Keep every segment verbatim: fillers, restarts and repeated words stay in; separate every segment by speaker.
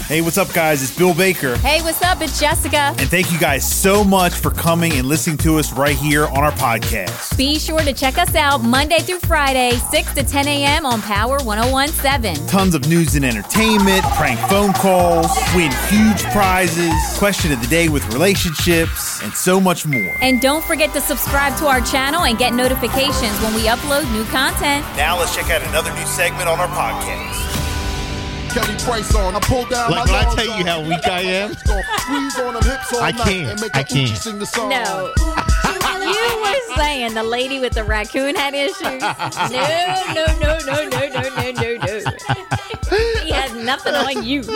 Speaker 1: Hey, what's up, guys? It's Bill Baker.
Speaker 2: Hey, what's up? It's Jessica.
Speaker 1: And thank you guys so much for coming and listening to us right here on our podcast.
Speaker 2: Be sure to check us out Monday through Friday, six to ten a.m. on Power one oh one point seven.
Speaker 1: Tons of news and entertainment, prank phone calls, win huge prizes, question of the day with relationships, and so much more.
Speaker 2: And don't forget to subscribe to our channel and get notifications when we upload new content.
Speaker 1: Now let's check out another new segment on our podcast.
Speaker 3: Kelly Price on. I pull down
Speaker 4: Like,
Speaker 3: my
Speaker 4: when I
Speaker 3: long
Speaker 4: tell you how
Speaker 3: side.
Speaker 4: weak I am,
Speaker 3: Squeeze on them hips all
Speaker 4: I
Speaker 3: night
Speaker 4: can't.
Speaker 3: and make
Speaker 4: I
Speaker 3: a Uchi
Speaker 4: can't.
Speaker 3: sing the song.
Speaker 2: No. You were saying the lady with the raccoon had issues. No, no, no, no, no, no, no, no, no. He has nothing on you.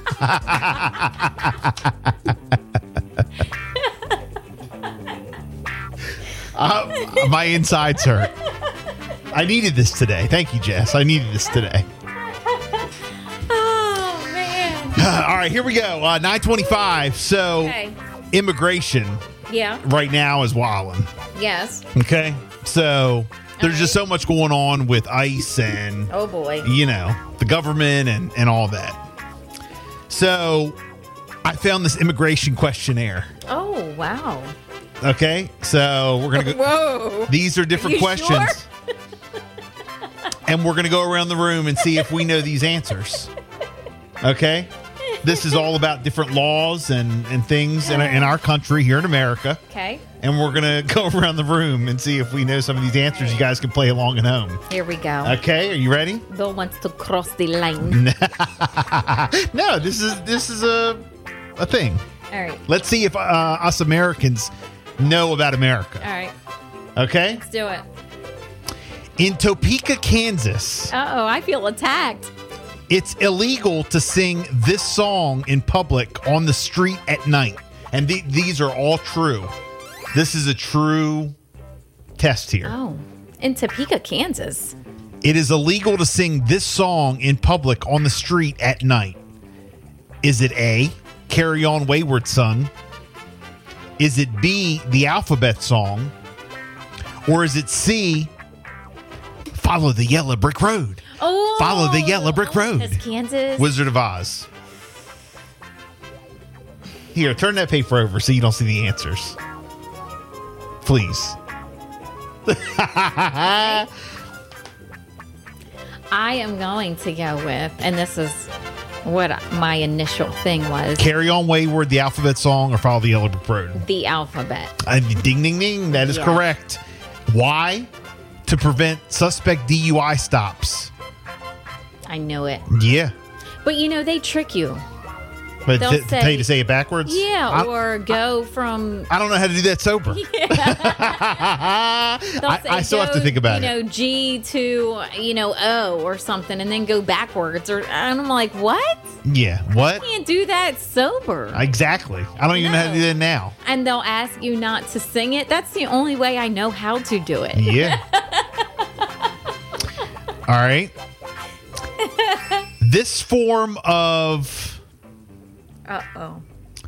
Speaker 4: uh, my insides hurt. I needed this today. Thank you, Jess. I needed this today.
Speaker 2: Oh, man.
Speaker 4: All right, here we go. Uh, nine twenty-five. So,
Speaker 2: Okay.
Speaker 4: immigration
Speaker 2: Yeah.
Speaker 4: right now is wilding.
Speaker 2: Yes.
Speaker 4: Okay. So, there's
Speaker 2: All
Speaker 4: just
Speaker 2: right.
Speaker 4: so much going on with ICE and,
Speaker 2: Oh, boy.
Speaker 4: you know, the government and, and all that. So, I found this immigration questionnaire.
Speaker 2: Oh, wow.
Speaker 4: Okay. So, we're going to go.
Speaker 2: Whoa.
Speaker 4: These are different
Speaker 2: You
Speaker 4: questions.
Speaker 2: sure?
Speaker 4: And we're going to go around the room and see if we know these answers. Okay? This is all about different laws and, and things in, in our country here in America.
Speaker 2: Okay.
Speaker 4: And we're going to go around the room and see if we know some of these answers. You guys can play along at home.
Speaker 2: Here we go.
Speaker 4: Okay? Are you ready?
Speaker 2: Bill wants to cross the line.
Speaker 4: No, this is this is a a thing.
Speaker 2: All right.
Speaker 4: Let's see if uh, us Americans know about America.
Speaker 2: All right.
Speaker 4: Okay?
Speaker 2: Let's do it.
Speaker 4: In Topeka, Kansas,
Speaker 2: Uh-oh, I feel attacked.
Speaker 4: it's illegal to sing this song in public on the street at night. And th- these are all true. This is a true test here.
Speaker 2: Oh, in Topeka, Kansas.
Speaker 4: It is illegal to sing this song in public on the street at night. Is it A, Carry On Wayward Son? Is it B, the Alphabet Song? Or is it C, Follow the Yellow Brick Road?
Speaker 2: Oh.
Speaker 4: Follow the Yellow Brick Road.
Speaker 2: It's Kansas.
Speaker 4: Wizard of Oz. Here, turn that paper over so you don't see the answers. Please.
Speaker 2: I am going to go with, and this is what my initial thing was,
Speaker 4: Carry On Wayward, the Alphabet Song, or Follow the Yellow Brick Road.
Speaker 2: the alphabet.
Speaker 4: Uh, ding, ding, ding. That is
Speaker 2: Yeah.
Speaker 4: correct. Why? To prevent suspect D U I stops.
Speaker 2: I knew it.
Speaker 4: Yeah.
Speaker 2: But, you know, they trick you.
Speaker 4: But
Speaker 2: They'll
Speaker 4: t-
Speaker 2: say-
Speaker 4: tell you to say it backwards?
Speaker 2: Yeah,
Speaker 4: I,
Speaker 2: or go from...
Speaker 4: I don't know how to do that sober.
Speaker 2: They'll
Speaker 4: I,
Speaker 2: say
Speaker 4: I still have
Speaker 2: go,
Speaker 4: to think about
Speaker 2: you
Speaker 4: it.
Speaker 2: know, G to, you know, O or something, and then go backwards. Or and I'm like, what?
Speaker 4: Yeah. What?
Speaker 2: Can't do that sober.
Speaker 4: Exactly. I don't even know how to do
Speaker 2: No.
Speaker 4: that now.
Speaker 2: And they'll ask you not to sing it. That's the only way I know how to do it.
Speaker 4: Yeah. All right. This form of
Speaker 2: Uh-oh.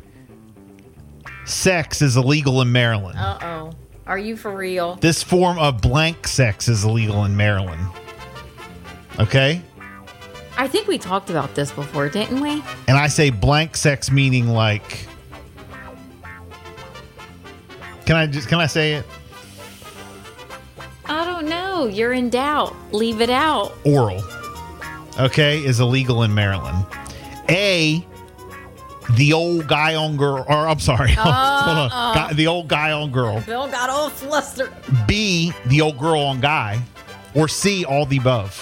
Speaker 4: sex is illegal in Maryland.
Speaker 2: Uh-oh. Are you for real?
Speaker 4: This form of blank sex is illegal in Maryland. Okay?
Speaker 2: I think we talked about this before, didn't we?
Speaker 4: And I say blank sex meaning like, Can I just can I say it?
Speaker 2: I don't know. You're in doubt. Leave it out.
Speaker 4: Oral. Okay, is illegal in Maryland. A, the old guy on girl, or I'm sorry, hold on. Guy- the old guy on girl.
Speaker 2: Bill got all flustered.
Speaker 4: B, the old girl on guy, or C, all the above.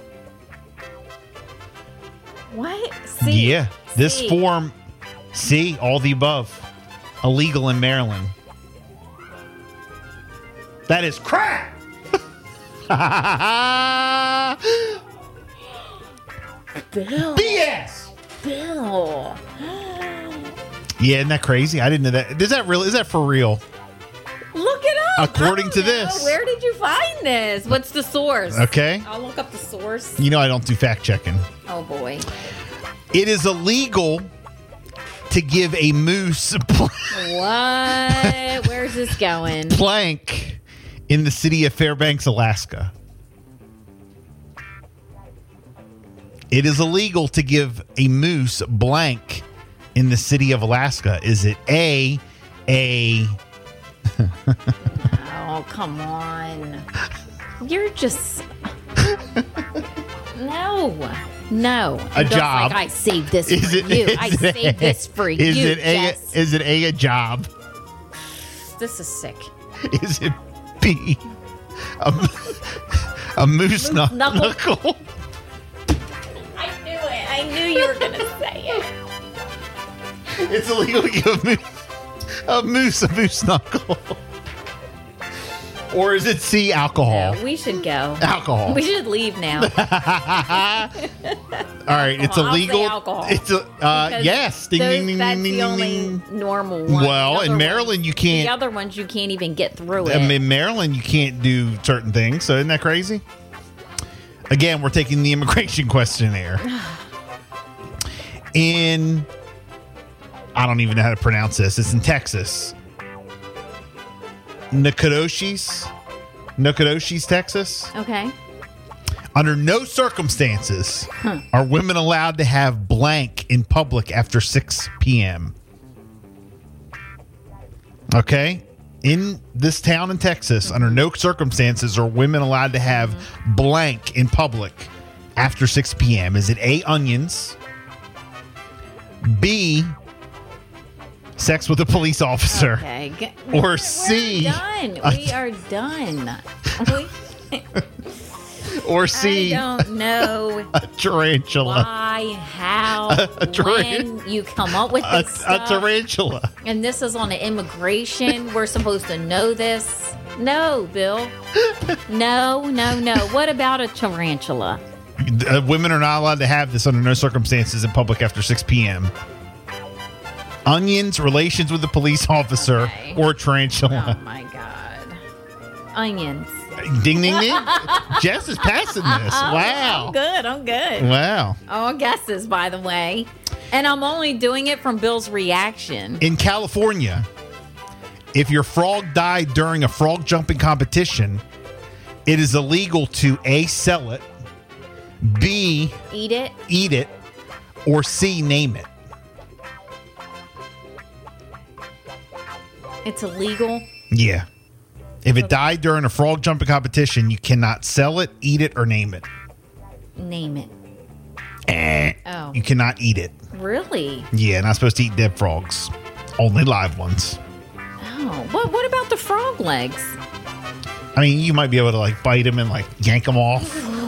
Speaker 2: What? C.
Speaker 4: Yeah, this
Speaker 2: C.
Speaker 4: form, C, all the above, illegal in Maryland. That is crap.
Speaker 2: Bill.
Speaker 4: B S.
Speaker 2: Bill.
Speaker 4: Yeah, isn't that crazy? I didn't know that. Is that real? Is that for real?
Speaker 2: Look it up.
Speaker 4: According
Speaker 2: I don't
Speaker 4: to
Speaker 2: know.
Speaker 4: this.
Speaker 2: Where did you find this? What's the source?
Speaker 4: Okay.
Speaker 2: I'll look up the source.
Speaker 4: You know I don't do fact checking.
Speaker 2: Oh, boy.
Speaker 4: It is illegal to give a moose pl-
Speaker 2: What? Where's this going?
Speaker 4: plank in the city of Fairbanks, Alaska. It is illegal to give a moose blank in the city of Alaska. Is it A, a...
Speaker 2: Oh, come on. You're just... No. No.
Speaker 4: A
Speaker 2: It looks
Speaker 4: job.
Speaker 2: Like I saved this
Speaker 4: Is
Speaker 2: for
Speaker 4: it,
Speaker 2: you.
Speaker 4: is
Speaker 2: I
Speaker 4: it
Speaker 2: saved
Speaker 4: a,
Speaker 2: this for
Speaker 4: is
Speaker 2: you,
Speaker 4: It a,
Speaker 2: Jess.
Speaker 4: is it A, a job?
Speaker 2: This is sick.
Speaker 4: Is it B, a, a moose knuckle?
Speaker 2: knuckle. I knew it. I knew you were going to say it.
Speaker 4: It's illegal to give a moose a, moose, a moose knuckle. Or is it C, alcohol?
Speaker 2: No, we should go.
Speaker 4: Alcohol.
Speaker 2: We should leave now.
Speaker 4: All right, it's
Speaker 2: I'll say
Speaker 4: illegal.
Speaker 2: alcohol.
Speaker 4: It's a uh,
Speaker 2: Because
Speaker 4: yes. Ding,
Speaker 2: those-
Speaker 4: ding, ding,
Speaker 2: that's
Speaker 4: ding,
Speaker 2: the
Speaker 4: ding,
Speaker 2: only
Speaker 4: ding.
Speaker 2: normal one.
Speaker 4: Well,
Speaker 2: The
Speaker 4: in
Speaker 2: other
Speaker 4: Maryland,
Speaker 2: ones-
Speaker 4: you can't-
Speaker 2: The other ones, you can't even get through it.
Speaker 4: I mean, in Maryland, you can't do certain things. So isn't that crazy? Again, we're taking the immigration questionnaire. In, I don't even know how to pronounce this. It's in Texas. Nacogdoches, Nacogdoches, Texas.
Speaker 2: Okay.
Speaker 4: Under no circumstances are women allowed to have blank in public after six p.m. Okay? In this town in Texas, under no circumstances are women allowed to have blank in public after six p.m. Is it A, onions, B, sex with a police officer,
Speaker 2: Okay. G-
Speaker 4: or
Speaker 2: we're-
Speaker 4: C,
Speaker 2: We're done.
Speaker 4: a-
Speaker 2: We are done. We,
Speaker 4: or
Speaker 2: I
Speaker 4: C,
Speaker 2: don't know
Speaker 4: a tarantula?
Speaker 2: why, how,
Speaker 4: A- a taran-
Speaker 2: when you come up with
Speaker 4: A,
Speaker 2: this
Speaker 4: a
Speaker 2: stuff.
Speaker 4: tarantula.
Speaker 2: And this is on an immigration. We're supposed to know this. No, Bill. No, no, no. What about a tarantula?
Speaker 4: Uh, women are not allowed to have this under no circumstances in public after six p.m. Onions, relations with a police officer,
Speaker 2: Okay.
Speaker 4: or tarantula.
Speaker 2: Oh my God. Onions.
Speaker 4: Ding, ding, ding. Jess is passing this.
Speaker 2: I'm
Speaker 4: Wow.
Speaker 2: good. I'm good.
Speaker 4: Wow.
Speaker 2: All guesses, by the way. And I'm only doing it from Bill's reaction.
Speaker 4: In California, if your frog died during a frog jumping competition, it is illegal to A, sell it, B,
Speaker 2: Eat it.
Speaker 4: eat it, or C, name it.
Speaker 2: It's illegal.
Speaker 4: Yeah. If it died during a frog jumping competition, you cannot sell it, eat it, or name it.
Speaker 2: Name it.
Speaker 4: Eh.
Speaker 2: Oh,
Speaker 4: You cannot eat it.
Speaker 2: really?
Speaker 4: Yeah, not supposed to eat dead frogs. Only live ones.
Speaker 2: Oh, what? What about the frog legs?
Speaker 4: I mean, you might be able to like bite them and like yank them off.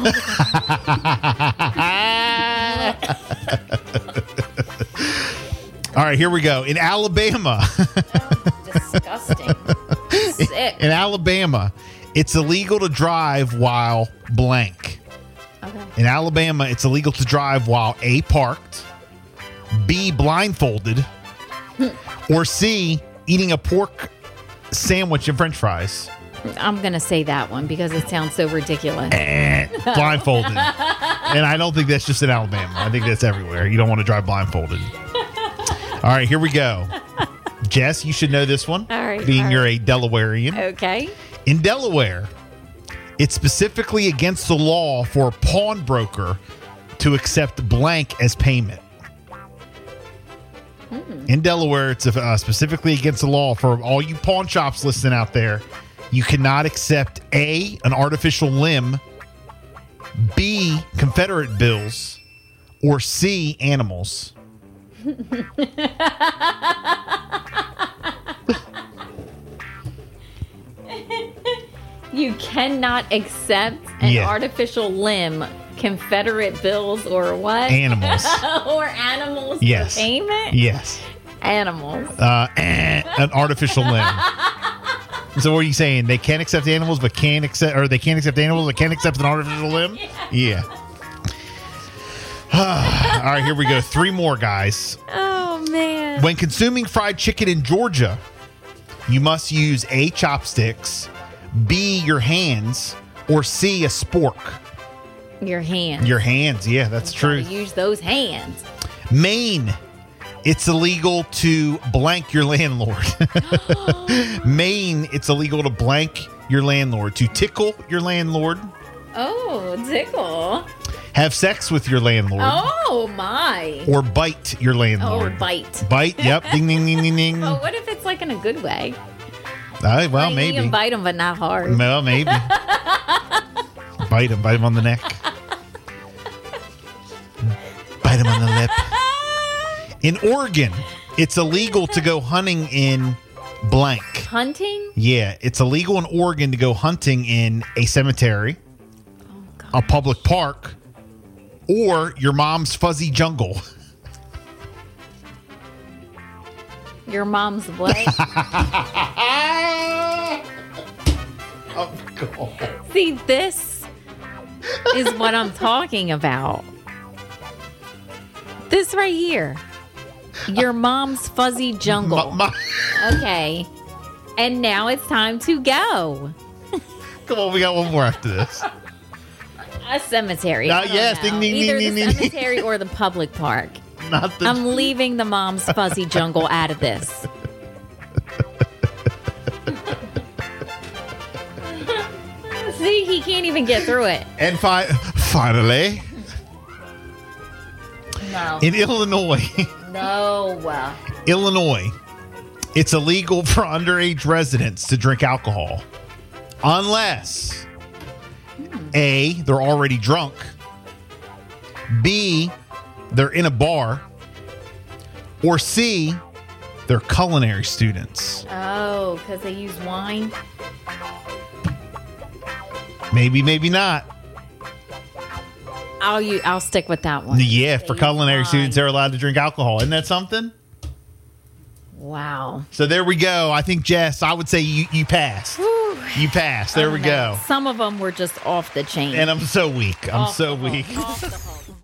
Speaker 4: All right, here we go. In Alabama,
Speaker 2: Disgusting. Sick.
Speaker 4: in Alabama, it's illegal to drive while blank.
Speaker 2: Okay.
Speaker 4: In Alabama, it's illegal to drive while A, parked, B, blindfolded, or C, eating a pork sandwich and french fries.
Speaker 2: I'm gonna say that one because it sounds so ridiculous.
Speaker 4: Eh, blindfolded. And I don't think that's just in Alabama. I think that's everywhere. You don't want to drive blindfolded. All right, here we go. Jess, you should know this one.
Speaker 2: All right,
Speaker 4: Being
Speaker 2: all
Speaker 4: you're a Delawarean.
Speaker 2: Okay.
Speaker 4: In Delaware, it's specifically against the law for a pawnbroker to accept blank as payment. In Delaware, it's uh, specifically against the law for all you pawn shops listening out there. You cannot accept A, an artificial limb, B, Confederate bills, or C, animals.
Speaker 2: You cannot accept an
Speaker 4: Yeah.
Speaker 2: artificial limb, Confederate bills, or what?
Speaker 4: Animals.
Speaker 2: or animals
Speaker 4: Yes.
Speaker 2: for payment?
Speaker 4: Yes.
Speaker 2: Animals.
Speaker 4: Uh, eh, an artificial limb. So what are you saying? They can't accept animals, but can't accept, or they can't accept animals, but can't accept an artificial limb? Yeah. All right, here we go. Three more, guys.
Speaker 2: Oh, man.
Speaker 4: When consuming fried chicken in Georgia, you must use A, chopsticks, B, your hands, or C, a spork.
Speaker 2: Your hands.
Speaker 4: Your hands, yeah, that's true.
Speaker 2: Gotta use those hands.
Speaker 4: Maine, it's illegal to blank your landlord. Maine, it's illegal to blank your landlord, to tickle your landlord.
Speaker 2: Oh, tickle.
Speaker 4: Have sex with your landlord.
Speaker 2: Oh my.
Speaker 4: Or bite your
Speaker 2: Oh,
Speaker 4: landlord.
Speaker 2: bite.
Speaker 4: Bite, yep. Ding, ding, ding, ding, ding.
Speaker 2: But what if it's like in a good way?
Speaker 4: Uh, well,
Speaker 2: Like,
Speaker 4: maybe.
Speaker 2: You can bite them, but not hard.
Speaker 4: Well, maybe. Bite him. Bite him on the neck. Bite him on the lip. In Oregon, it's illegal to go hunting in blank.
Speaker 2: Hunting?
Speaker 4: Yeah, it's illegal in Oregon to go hunting in a cemetery,
Speaker 2: Oh, God.
Speaker 4: a public park, or your mom's fuzzy jungle.
Speaker 2: Your mom's what?
Speaker 4: Oh, God.
Speaker 2: See, this is what I'm talking about. This right here. Your mom's fuzzy jungle.
Speaker 4: My- my-
Speaker 2: Okay. And now it's time to go.
Speaker 4: come on, we got one more after this.
Speaker 2: A cemetery.
Speaker 4: Uh,
Speaker 2: I don't
Speaker 4: yes,
Speaker 2: know.
Speaker 4: ding, ding,
Speaker 2: Either
Speaker 4: ding,
Speaker 2: the
Speaker 4: ding, ding.
Speaker 2: cemetery or the public park.
Speaker 4: Not the.
Speaker 2: I'm leaving the mom's fuzzy jungle out of this. See, he can't even get through it.
Speaker 4: and fi- finally,
Speaker 2: No.
Speaker 4: in Illinois.
Speaker 2: No.
Speaker 4: Illinois, it's illegal for underage residents to drink alcohol unless A, they're already drunk, B, they're in a bar, or C, they're culinary students.
Speaker 2: Oh, because they use wine?
Speaker 4: Maybe, maybe not.
Speaker 2: I'll you. I'll stick with that one.
Speaker 4: Yeah,
Speaker 2: They
Speaker 4: for
Speaker 2: use
Speaker 4: culinary
Speaker 2: wine.
Speaker 4: students, they're allowed to drink alcohol. Isn't that something?
Speaker 2: Wow.
Speaker 4: So there we go. I think, Jess, I would say you, you passed.
Speaker 2: Whew.
Speaker 4: You passed. There
Speaker 2: I
Speaker 4: we
Speaker 2: don't know.
Speaker 4: go.
Speaker 2: Some of them were just off the chain.
Speaker 4: And I'm so weak. I'm
Speaker 2: Off
Speaker 4: so
Speaker 2: the hook.
Speaker 4: weak.
Speaker 2: Off the hook.